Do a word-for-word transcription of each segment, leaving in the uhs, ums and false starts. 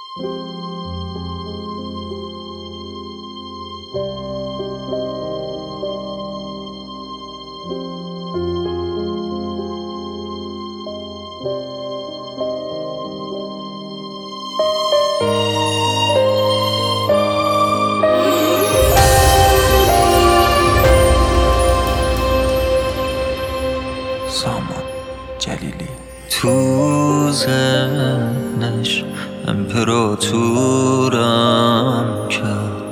سامان جلیلی. تو ذهنش امپراتورم کرد،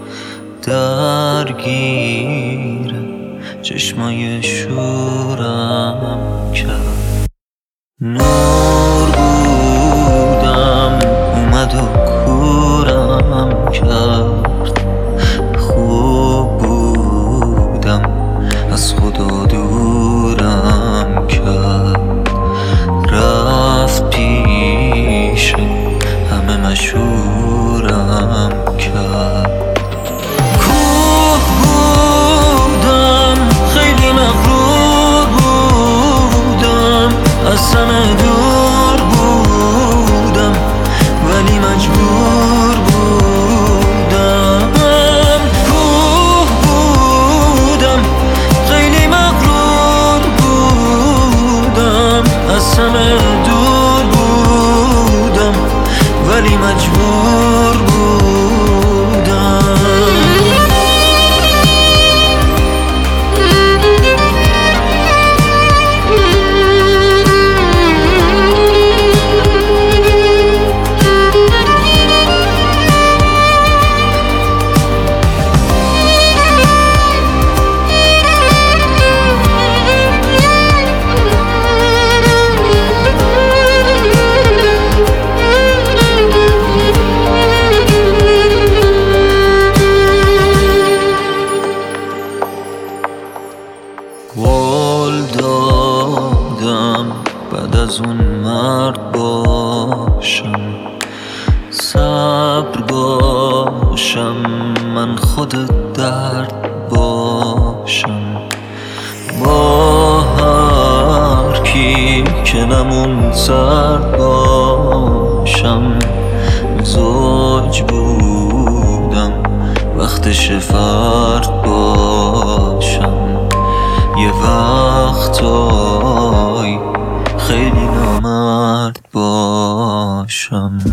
درگیر چشمای شورم کرد. نور بودم اومد و کورم کرد، خوب بودم از خدا دورم کرد. رفت پیش همه مشهورم کرد. کوه بودم خیلی مغرور بودم، از همه دور بودم ولی مجبور بودم. کوه بودم خیلی مغرور بودم، از همه دور بودم ولی مجبور بودم. قول دادم بعد از اون مرد باشم، صبر باشم، من خود درد باشم. با هر کی که نمون سرد باشم. زوج بودم وقتش فرد باشم. یه وقتای خیلی نامرد باشم.